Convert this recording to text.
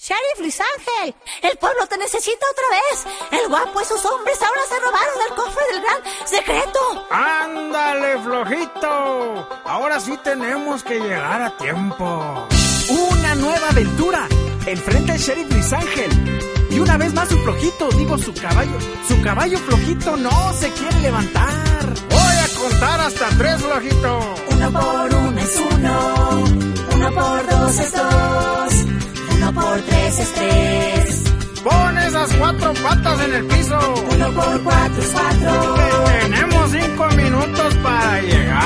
Sheriff Luis Ángel, el pueblo te necesita otra vez. El guapo y sus hombres ahora se robaron el cofre del gran secreto. ¡Ándale, flojito! Ahora sí tenemos que llegar a tiempo. ¡Una nueva aventura! Enfrenta al Sheriff Luis Ángel. Y una vez más su flojito, digo su caballo flojito no se quiere levantar. Voy a contar hasta 3, flojito. 1 por 1 es 1, 1 por 2 es 2, 1 por 3 es 3. Pon esas 4 patas en el piso. 1 por 4 es 4. Tenemos 5 minutos para llegar.